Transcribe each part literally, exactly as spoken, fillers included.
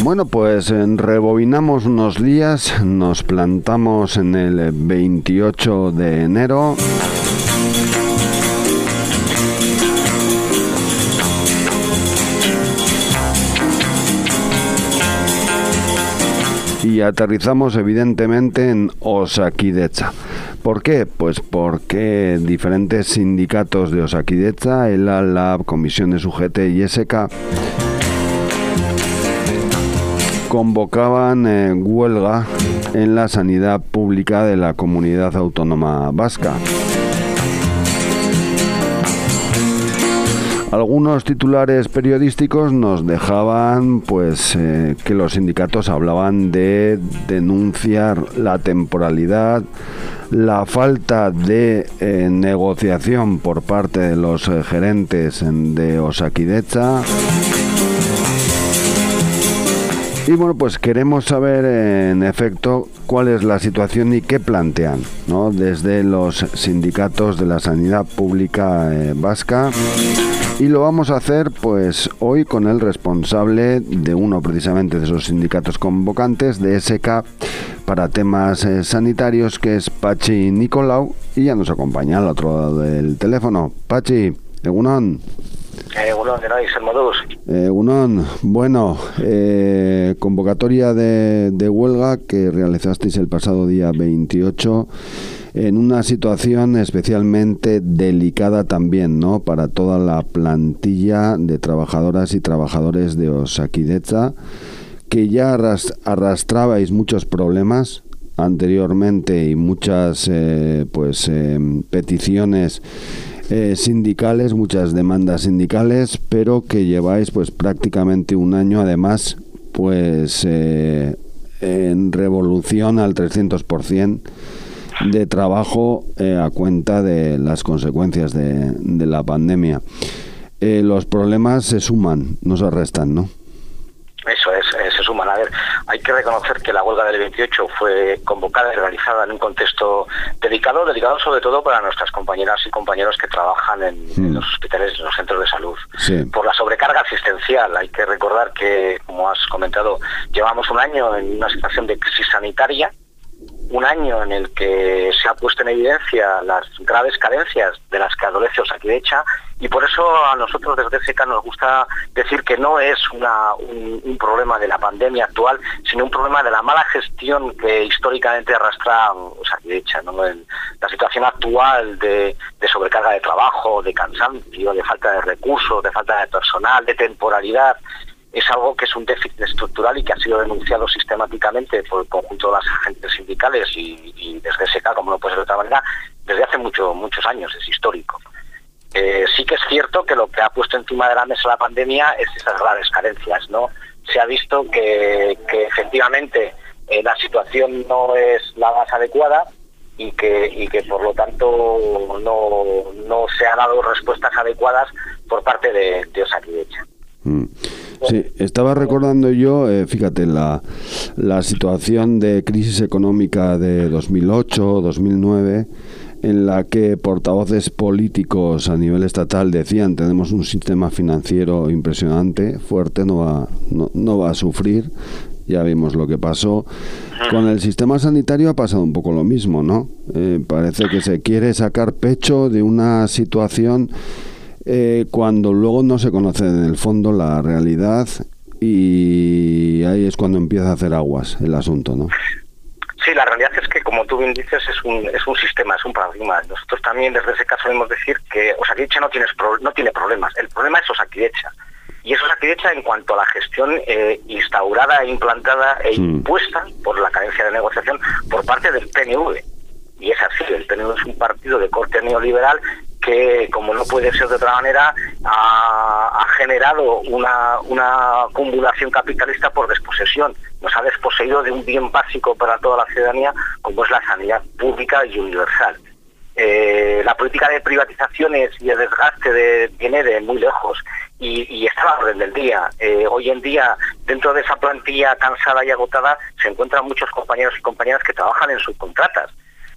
Bueno, pues eh, rebobinamos unos días, nos plantamos en el veintiocho de enero. Y aterrizamos evidentemente en Osakidetza. ¿Por qué? Pues porque diferentes sindicatos de Osakidetza, ELA, LAB, Comisiones U G T y S K, convocaban eh, huelga en la sanidad pública de la Comunidad Autónoma Vasca. Algunos titulares periodísticos nos dejaban pues eh, que los sindicatos hablaban de denunciar la temporalidad, la falta de eh, negociación por parte de los eh, gerentes de Osakidetza. Y bueno, pues queremos saber en efecto cuál es la situación y qué plantean, ¿no?, desde los sindicatos de la sanidad pública eh, vasca. Y lo vamos a hacer pues hoy con el responsable de uno precisamente de esos sindicatos convocantes de S K para temas eh, sanitarios, que es Patxi Nicolau, y ya nos acompaña al otro lado del teléfono. Patxi, egunon. Egunon, de nois, el modus. Egunon, bueno, eh, convocatoria de, de huelga que realizasteis el pasado día veintiocho en una situación especialmente delicada también, ¿no?, para toda la plantilla de trabajadoras y trabajadores de Osakidetza, que ya arrastrabais muchos problemas anteriormente y muchas eh, pues eh, peticiones eh, sindicales, muchas demandas sindicales, pero que lleváis pues prácticamente un año además pues eh, en revolución al trescientos por ciento de trabajo eh, a cuenta de las consecuencias de, de la pandemia. Eh, los problemas se suman, no se restan, ¿no? Eso es, eh, se suman. A ver, hay que reconocer que la huelga del veintiocho fue convocada y realizada en un contexto delicado, delicado sobre todo para nuestras compañeras y compañeros que trabajan en, mm. en los hospitales y en los centros de salud. Sí. Por la sobrecarga asistencial. Hay que recordar que, como has comentado, llevamos un año en una situación de crisis sanitaria, un año en el que se ha puesto en evidencia las graves carencias de las que adolece Osakidetza, y por eso a nosotros desde S K nos gusta decir que no es una, un, un problema de la pandemia actual, sino un problema de la mala gestión que históricamente arrastra Osakidetza, ¿no? En la situación actual de, de sobrecarga de trabajo, de cansancio, de falta de recursos, de falta de personal, de temporalidad, es algo que es un déficit estructural y que ha sido denunciado sistemáticamente por el conjunto de las agentes sindicales y, y desde S K, como no puede ser de otra manera, desde hace mucho, muchos años, es histórico. Eh, sí que es cierto que lo que ha puesto encima de la mesa la pandemia es esas graves carencias, ¿no? Se ha visto que, que efectivamente eh, la situación no es la más adecuada y que, y que por lo tanto no, no se han dado respuestas adecuadas por parte de, de Osakidetza. Mm. Sí, estaba recordando yo, eh, fíjate, la, la situación de crisis económica de dos mil ocho, dos mil nueve, en la que portavoces políticos a nivel estatal decían: tenemos un sistema financiero impresionante, fuerte, no va, no, no va a sufrir. Ya vimos lo que pasó. Con el sistema sanitario ha pasado un poco lo mismo, ¿no? Eh, parece que se quiere sacar pecho de una situación Eh, cuando luego no se conoce en el fondo la realidad, y ahí es cuando empieza a hacer aguas el asunto, ¿no? Sí, la realidad es que, como tú bien dices, es un es un sistema, es un paradigma. Nosotros también desde ese caso solemos decir que Osakidetza no tiene, no tiene problemas, el problema es Osakidetza. Y es Osakidetza en cuanto a la gestión eh, instaurada e implantada e mm. impuesta por la carencia de negociación por parte del P N V. Y es así, el P N V es un partido de corte neoliberal que, como no puede ser de otra manera, ha, ha generado una, una acumulación capitalista por desposesión. Nos ha desposeído de un bien básico para toda la ciudadanía, como es la sanidad pública y universal. Eh, la política de privatizaciones y de desgaste de, viene de muy lejos y, y está a la orden del día. Eh, hoy en día, dentro de esa plantilla cansada y agotada, se encuentran muchos compañeros y compañeras que trabajan en subcontratas.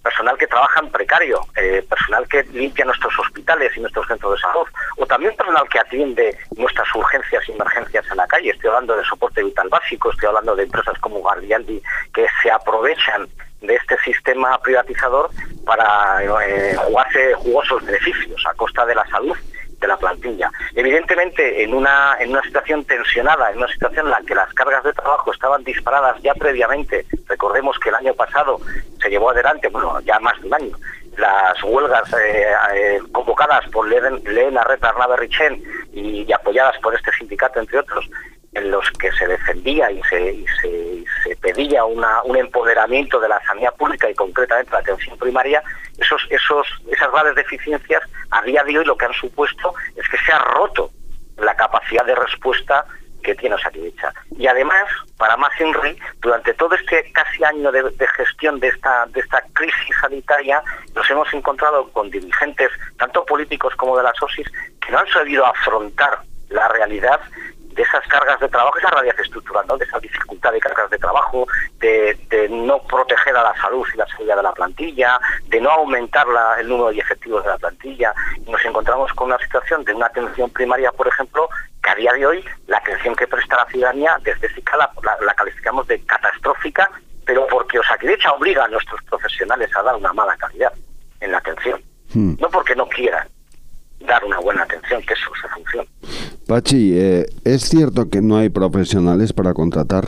personal que trabaja en precario, eh, personal que limpia nuestros hospitales y nuestros centros de salud, o también personal que atiende nuestras urgencias y emergencias en la calle. Estoy hablando de soporte vital básico, estoy hablando de empresas como Gardialdi que se aprovechan de este sistema privatizador para eh, jugarse jugosos beneficios a costa de la salud de la plantilla. Evidentemente, en una en una situación tensionada, en una situación en la que las cargas de trabajo estaban disparadas ya previamente, recordemos que el año pasado se llevó adelante, bueno, ya más de un año, las huelgas eh, eh, convocadas por Lehena Reta Arnabe Richen y, y apoyadas por este sindicato, entre otros, en los que se defendía y se, y se, y se pedía una, un empoderamiento de la sanidad pública y concretamente la atención primaria, esos, esos, esas graves deficiencias a día de hoy lo que han supuesto es que se ha roto la capacidad de respuesta que tiene Osakidetza. Y además, para más Inri, durante todo este casi año de, de gestión de esta, de esta crisis sanitaria, nos hemos encontrado con dirigentes, tanto políticos como de las OSIs, que no han sabido afrontar la realidad de esas cargas de trabajo, esa realidad estructural, ¿no? De esa dificultad de cargas de trabajo, de, de no proteger a la salud y la seguridad de la plantilla, de no aumentar la, el número de efectivos de la plantilla. Y nos encontramos con una situación de una atención primaria, por ejemplo, que a día de hoy la atención que presta la ciudadanía desde SICA la, la, la calificamos de catastrófica, pero porque Osakidetza obliga a nuestros profesionales a dar una mala calidad en la atención, hmm. no porque no quieran dar una buena atención, que eso es su función. Pachi, eh, ¿es cierto que no hay profesionales para contratar?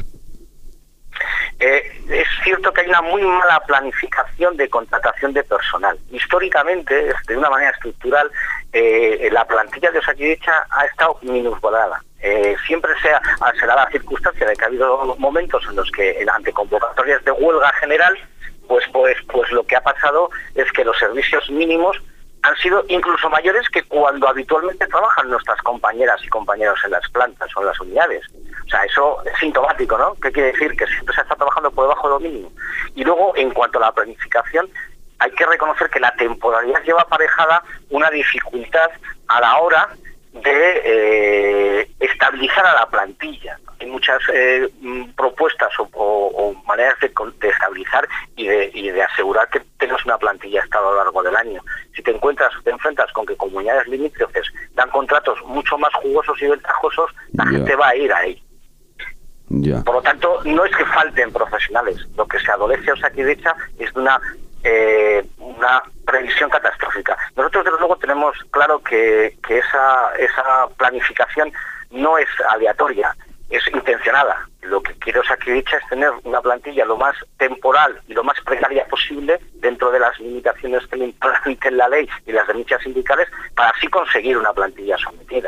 Eh, es cierto que hay una muy mala planificación de contratación de personal. Históricamente, de una manera estructural, eh, la plantilla de Osakidetza ha estado minusvalorada. Eh, siempre se, ha, se da la circunstancia de que ha habido momentos en los que, ante convocatorias de huelga general, pues, pues, pues lo que ha pasado es que los servicios mínimos han sido incluso mayores que cuando habitualmente trabajan nuestras compañeras y compañeros en las plantas o en las unidades. O sea, eso es sintomático, ¿no? ¿Qué quiere decir? Que siempre se está trabajando por debajo de lo mínimo. Y luego, en cuanto a la planificación, hay que reconocer que la temporalidad lleva aparejada una dificultad a la hora de eh, estabilizar a la plantilla. Hay muchas eh, propuestas o, o, o maneras de, de estabilizar y de, y de asegurar que tengas una plantilla estable a lo largo del año. Si te encuentras, te enfrentas con que comunidades limítrofes dan contratos mucho más jugosos y ventajosos, la yeah. gente va a ir ahí. Yeah. Por lo tanto, no es que falten profesionales. Lo que se adolece a Osakidetza es de una eh, una previsión catastrófica. Nosotros, desde luego, tenemos claro que, que esa, esa planificación no es aleatoria, es intencionada. Lo que quiere Osakidetza es tener una plantilla lo más temporal y lo más precaria posible dentro de las limitaciones que le implanten la ley y las denuncias sindicales para así conseguir una plantilla sometida.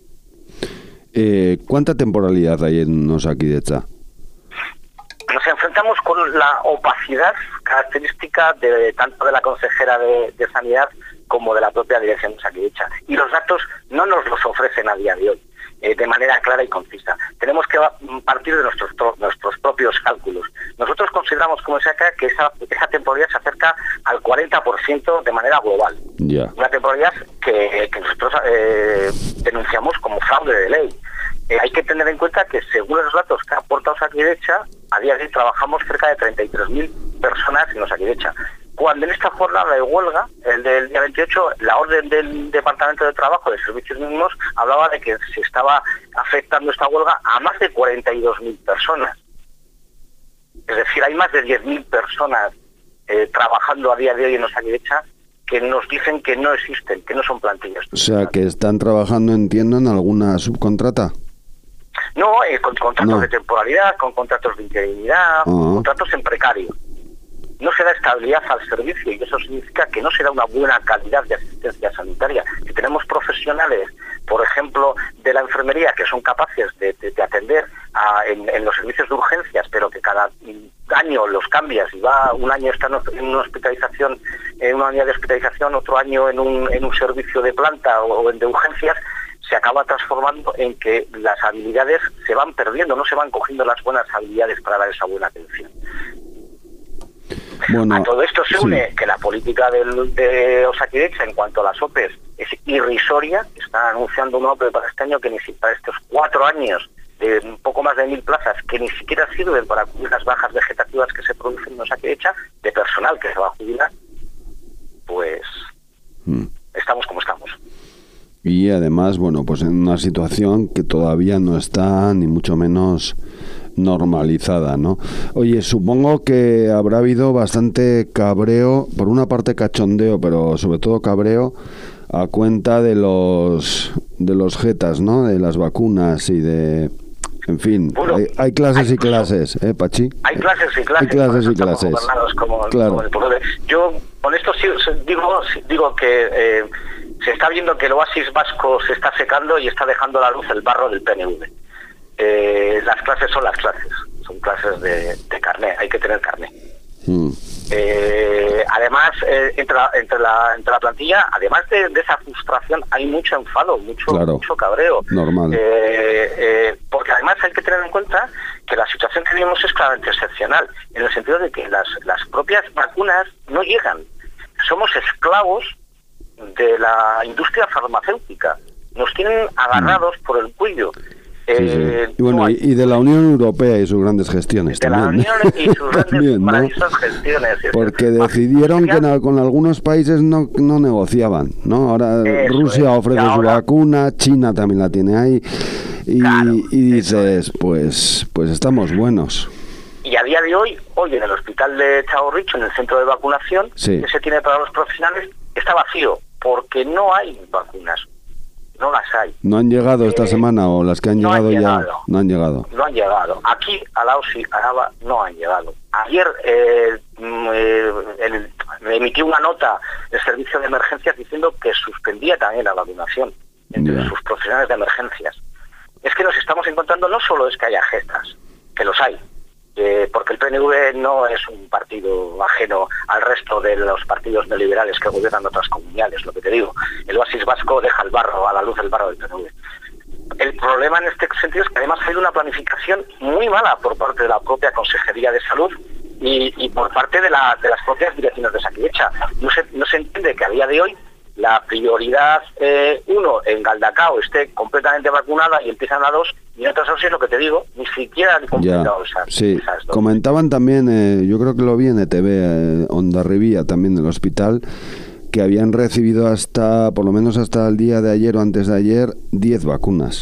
Eh, ¿Cuánta temporalidad hay en Osakidetza? Nos enfrentamos con la opacidad característica de tanto de la consejera de, de Sanidad como de la propia dirección de Osakidetza. Y los datos no nos los ofrecen a día de hoy, eh, de manera clara y concisa. Tenemos que partir de nuestros nuestros propios cálculos. Nosotros consideramos, como se acá, que esa, esa temporalidad se acerca al cuarenta por ciento de manera global. Yeah. Una temporalidad que, que nosotros eh, denunciamos como fraude de ley. Eh, hay que tener en cuenta que, según los datos que aporta Osakidetza, a día de hoy trabajamos cerca de treinta y tres mil personas en Osakidetza. Cuando en esta jornada de huelga, el del día veintiocho, la orden del Departamento de Trabajo de Servicios Mínimos hablaba de que se estaba afectando esta huelga a más de cuarenta y dos mil personas. Es decir, hay más de diez mil personas eh, trabajando a día de hoy en Osakidetza que nos dicen que no existen, que no son plantillas. O sea, que están trabajando, entiendo, en alguna subcontrata. No, eh, con contratos no. de temporalidad, con contratos de interinidad, uh-huh. contratos en precario. No se da estabilidad al servicio y eso significa que no se da una buena calidad de asistencia sanitaria. Si tenemos profesionales, por ejemplo, de la enfermería, que son capaces de, de, de atender a, en, en los servicios de urgencias, pero que cada año los cambias y va un año está en una hospitalización, en una unidad de hospitalización, otro año en un, en un servicio de planta o, o en de urgencias, se acaba transformando en que las habilidades se van perdiendo, no se van cogiendo las buenas habilidades para dar esa buena atención. Bueno, a todo esto se une sí. que la política del, de Osakidetza en cuanto a las OPEs es irrisoria. Están anunciando una OPE para este año que ni si para estos cuatro años de un poco más de mil plazas que ni siquiera sirven para cubrir las bajas vegetativas que se producen en Osakidetza, de personal que se va a jubilar, pues mm. estamos como estamos. Y además, bueno, pues en una situación que todavía no está ni mucho menos normalizada, ¿no? Oye, supongo que habrá habido bastante cabreo, por una parte cachondeo, pero sobre todo cabreo a cuenta de los de los jetas, ¿no? De las vacunas y de... En fin, bueno, hay, hay clases hay, y clases, ¿eh, Pachi? Hay clases y clases. Hay clases y clases. Como, claro. como el pueblo de... Yo, con esto sí, digo, digo que eh, se está viendo que el oasis vasco se está secando y está dejando a la luz el barro del P N V. Eh, las clases son las clases, son clases de, de carné, hay que tener carné. Mm. Eh, además, eh, entre, la, entre, la, entre la plantilla, además de, de esa frustración, hay mucho enfado, mucho, claro, mucho cabreo. Normal. Eh, eh, porque además hay que tener en cuenta que la situación que vivimos es claramente excepcional, en el sentido de que las, las propias vacunas no llegan. Somos esclavos de la industria farmacéutica. Nos tienen agarrados mm. por el cuello. Sí, sí. Y bueno, no, y de la Unión Europea y sus grandes gestiones de también. De la Unión y sus grandes también, maravillosas, ¿no?, gestiones. Porque decidieron que na, con algunos países no, no negociaban, ¿no? Ahora Eso Rusia es. ofrece ahora, su vacuna, China también la tiene ahí, y, claro, y dices, pues, pues estamos buenos. Y a día de hoy, hoy en el hospital de Txagorritxu, en el centro de vacunación, sí. que se tiene para los profesionales, está vacío, porque no hay vacunas. No las hay. ¿No han llegado esta eh, semana o las que han no llegado, han llegado ya no han llegado? No han llegado. Aquí, a la O S I, a Araba, no han llegado. Ayer eh, eh, el, me emitió una nota el servicio de emergencias diciendo que suspendía también la vacunación entre yeah. sus profesionales de emergencias. Es que nos estamos encontrando, no solo es que haya gestas, que los hay, eh, porque el P N V no es un partido ajeno al resto de los partidos neoliberales que gobiernan otras comunidades, lo que te digo. El oasis vasco deja el barro, a la luz el barro del P N V. El problema en este sentido es que además hay una planificación muy mala por parte de la propia Consejería de Salud y, y por parte de, la, de las propias direcciones de Osakidetza. No se, no se entiende que a día de hoy la prioridad eh, uno en Galdakao esté completamente vacunada y empiezan a dos, y en otras dosis, lo que te digo, ni siquiera han completado esas, sí. esas dosis. Comentaban también, eh, yo creo que lo vi en E T V, eh, Hondarribía, también del hospital, que habían recibido hasta, por lo menos hasta el día de ayer o antes de ayer, diez vacunas.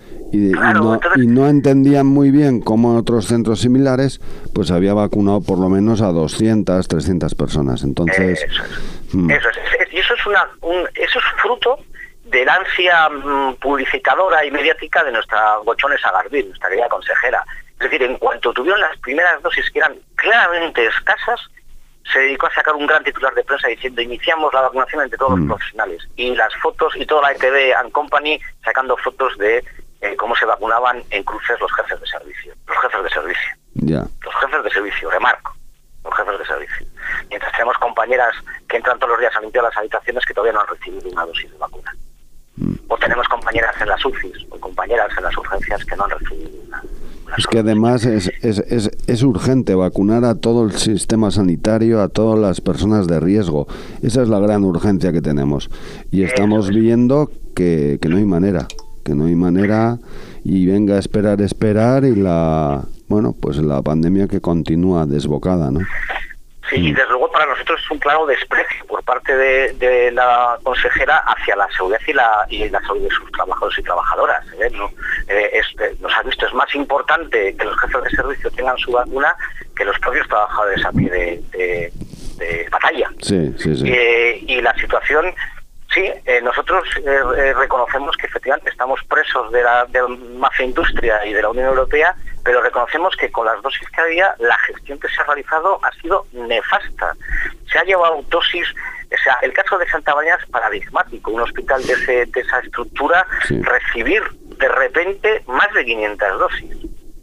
Y, claro, y, no, entonces... y no entendían muy bien cómo en otros centros similares pues había vacunado por lo menos a doscientas, trescientas personas. Entonces, eso es. Hmm. Eso es. Y eso es, una, un, eso es fruto de la ansia um, publicitadora y mediática de nuestra Gochones Agardín, nuestra querida consejera. Es decir, en cuanto tuvieron las primeras dosis, que eran claramente escasas, se dedicó a sacar un gran titular de prensa diciendo: iniciamos la vacunación entre todos mm. los profesionales. Y las fotos, y toda la E T V and Company sacando fotos de eh, cómo se vacunaban en cruces los jefes de servicio. Los jefes de servicio. Yeah. Los jefes de servicio, remarco. Los jefes de servicio. Mientras tenemos compañeras que entran todos los días a limpiar las habitaciones que todavía no han recibido una dosis de vacuna. Mm. O tenemos compañeras en las U C Is o compañeras en las urgencias que no han recibido una. Es que además es, es, es, es urgente vacunar a todo el sistema sanitario, a todas las personas de riesgo. Esa es la gran urgencia que tenemos. Y estamos es. viendo que, que no hay manera, que no hay manera, y venga a esperar, esperar, y la, bueno, pues la pandemia que continúa desbocada, ¿no? Sí, y desde luego para nosotros es un claro desprecio por parte de, de la consejera hacia la seguridad y la, y la salud de sus trabajadores y trabajadoras. ¿eh? ¿No? Eh, es, nos ha visto, es más importante que los jefes de servicio tengan su vacuna que los propios trabajadores a pie de, de, de batalla. Sí, sí, sí. Eh, y la situación, sí, eh, nosotros eh, reconocemos que efectivamente estamos presos de la, de la mafia industria y de la Unión Europea, pero reconocemos que con las dosis que había, la gestión que se ha realizado ha sido nefasta. Se ha llevado dosis, o sea, el caso de Santa María es paradigmático, un hospital de, ese, de esa estructura, sí. recibir de repente más de quinientas dosis.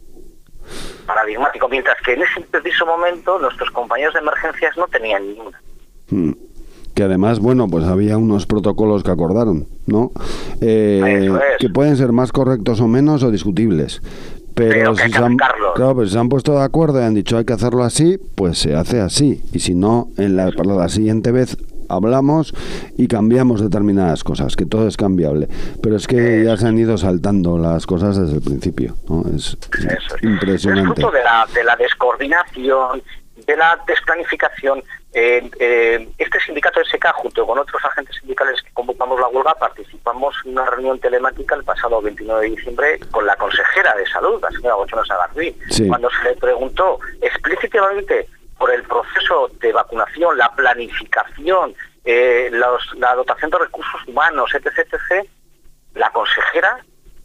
Paradigmático, mientras que en ese preciso momento nuestros compañeros de emergencias no tenían ninguna. Mm. Que además, bueno, pues había unos protocolos que acordaron, ¿no? Eh, es. Que pueden ser más correctos o menos o discutibles. Pero, pero si se han, claro, pues se han puesto de acuerdo y han dicho hay que hacerlo así, pues se hace así. Y si no, en la, para la siguiente vez hablamos y cambiamos determinadas cosas, que todo es cambiable. Pero es que ya se han ido saltando las cosas desde el principio, ¿no? Es, Eso es impresionante. Es fruto de la, de la descoordinación, de la desplanificación. Eh, eh, este sindicato S K, junto con otros agentes sindicales que convocamos la huelga, participamos en una reunión telemática el pasado veintinueve de diciembre con la consejera de Salud, la señora Gochono Sagardui, sí. Cuando se le preguntó explícitamente por el proceso de vacunación, la planificación, eh, los, la dotación de recursos humanos, etc, etcétera, la consejera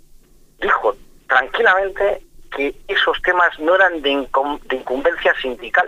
dijo tranquilamente que esos temas no eran de, incum- de incumbencia sindical,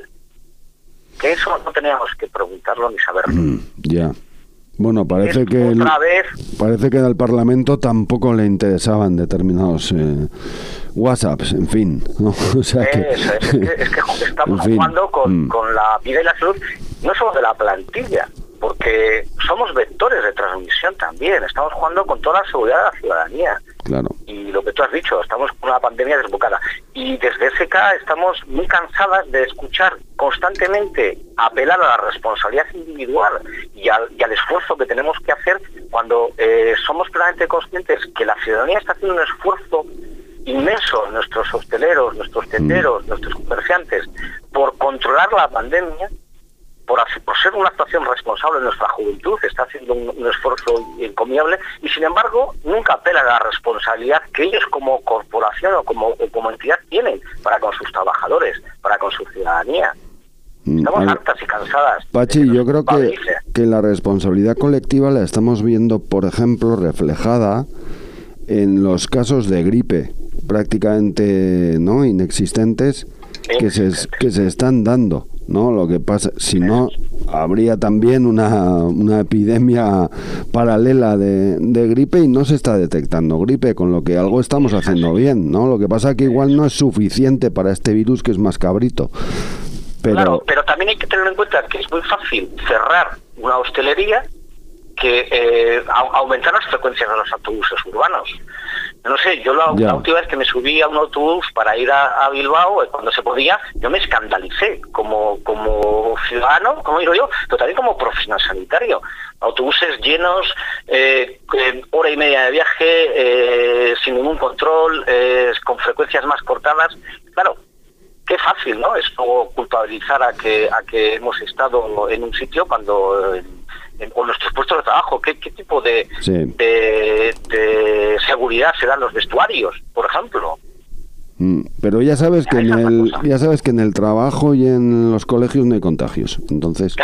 que eso no teníamos que preguntarlo ni saberlo. Mm, ya. Bueno, parece es que el, otra vez... parece que al Parlamento tampoco le interesaban determinados eh, WhatsApps, en fin, ¿no? O sea que, Eso, es, es, que, es que estamos en fin. jugando con, mm. con la vida y la salud, no solo de la plantilla, porque somos vectores de transmisión también, estamos jugando con toda la seguridad de la ciudadanía. Claro. Y lo que tú has dicho, estamos con una pandemia desbocada. Y desde S K estamos muy cansadas de escuchar constantemente apelar a la responsabilidad individual y al, y al esfuerzo que tenemos que hacer cuando eh, somos plenamente conscientes que la ciudadanía está haciendo un esfuerzo inmenso, nuestros hosteleros, nuestros tenderos, mm. nuestros comerciantes, por controlar la pandemia. Por, por ser una actuación responsable de nuestra juventud, está haciendo un, un esfuerzo encomiable y, sin embargo, nunca apela a la responsabilidad que ellos como corporación o como, o como entidad tienen para con sus trabajadores, para con su ciudadanía. Estamos Al... hartas y cansadas. Pachi, yo creo que, que la responsabilidad colectiva la estamos viendo, por ejemplo, reflejada en los casos de gripe, prácticamente no inexistentes, que se, que se están dando. No, lo que pasa, si no, habría también una, una epidemia paralela de, de gripe y no se está detectando gripe, con lo que algo estamos haciendo bien, ¿no? Lo que pasa es que igual no es suficiente para este virus que es más cabrito. Pero... Claro, pero también hay que tener en cuenta que es muy fácil cerrar una hostelería que eh, a, aumentar las frecuencias de los autobuses urbanos. No sé, yo la, la última vez que me subí a un autobús para ir a, a Bilbao, cuando se podía, yo me escandalicé como como ciudadano, como digo yo, pero también como profesional sanitario. Autobuses llenos, eh, eh, hora y media de viaje, eh, sin ningún control, eh, con frecuencias más cortadas. Claro, qué fácil, ¿no? Es como culpabilizar a que a que hemos estado en un sitio cuando... Eh, o nuestros puestos de trabajo, ¿qué, qué tipo de, sí. de, de seguridad se dan los vestuarios, por ejemplo? Mm, pero ya sabes que en el ya sabes que en el trabajo y en los colegios no hay contagios, entonces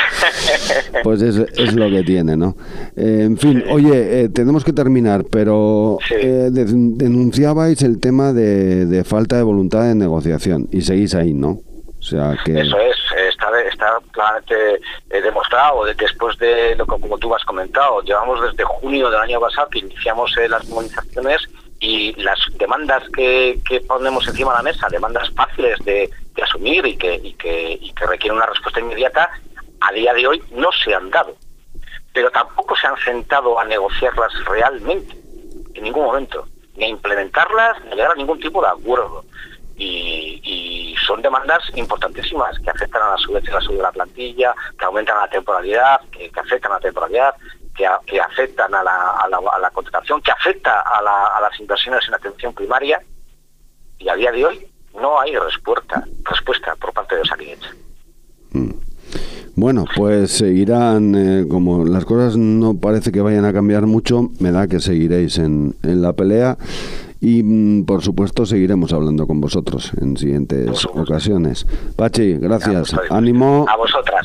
pues es, es lo que tiene, ¿no? Eh, en fin, sí. Oye, eh, tenemos que terminar, pero sí. eh, de, denunciabais el tema de, de falta de voluntad de negociación y seguís ahí, ¿no? O sea que... Eso es, está, está claramente eh, demostrado después de lo que, como tú has comentado, llevamos desde junio del año pasado que iniciamos eh, las movilizaciones y las demandas que, que ponemos encima de la mesa, demandas fáciles de, de asumir y que, y, que, y que requieren una respuesta inmediata, a día de hoy no se han dado. Pero tampoco se han sentado a negociarlas realmente, en ningún momento, ni a implementarlas, ni a llegar a ningún tipo de acuerdo. Y, y son demandas importantísimas que afectan a la su vez a la salud de la plantilla, que aumentan la temporalidad, que, que afectan a la temporalidad, que, a, que afectan a la, a, la, a la contratación, que afecta a, la, a las inversiones en atención primaria. Y a día de hoy no hay respuesta respuesta por parte de Osakidetza. Mm. Bueno, pues seguirán, eh, como las cosas no parece que vayan a cambiar mucho, me da que seguiréis en, en la pelea. Y, mm, por supuesto, seguiremos hablando con vosotros en siguientes ocasiones. Pachi, gracias. Ánimo. A vosotras.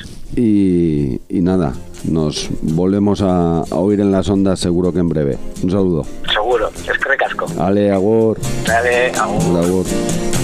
Y, y nada, nos volvemos a, a oír en las ondas seguro que en breve. Un saludo. Seguro. Es que recasco. Ale, agur. Ale, agur. agur.